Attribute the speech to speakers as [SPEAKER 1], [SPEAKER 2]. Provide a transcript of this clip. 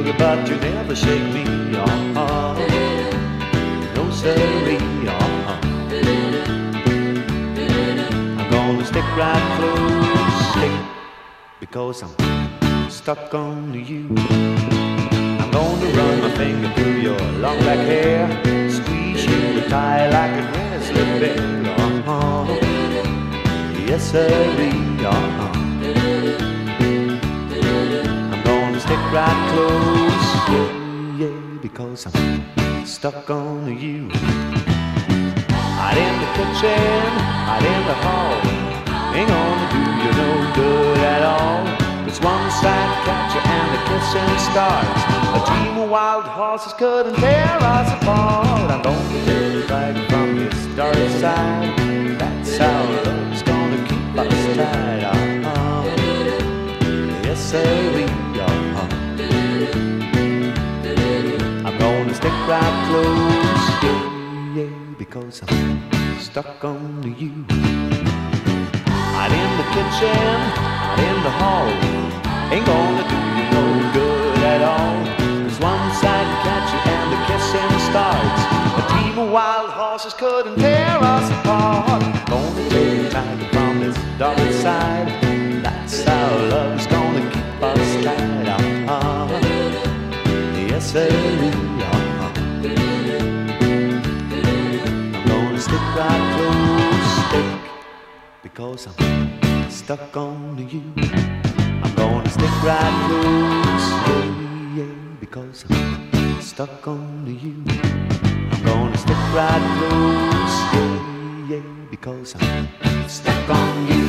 [SPEAKER 1] sugar, but you never shake me. No siree. I'm gonna stick right close, stick, because I'm stuck on you. I'm gonna run my finger through your long black hair, squeeze you tight like a grizzly bear. Yes, siree. I'm gonna stick right close, yeah, because I'm stuck on you. Out in the kitchen, out in the hall, ain't gonna do you no good at all. There's one side catcher and the kissing starts. A team of wild horses couldn't tear us apart. I'm gonna take you back from this dark side. That's how love's gonna keep us tied. Yes, siree. I'm gonna stick right close, yeah, because I'm stuck on you. Out in the kitchen, out in the hall, ain't gonna do you no good at all. There's one side to catch you and the kissing starts. A team of wild horses couldn't tear us apart. Gonna take you back from this dark side. That's how love's gonna keep us tied. Yes, siree. I'm gonna stick right close, stick, because I'm stuck on you. I'm gonna stick right close, yeah, yeah, because I'm stuck on you. I'm gonna stick right close, yeah, yeah, because I'm stuck on you.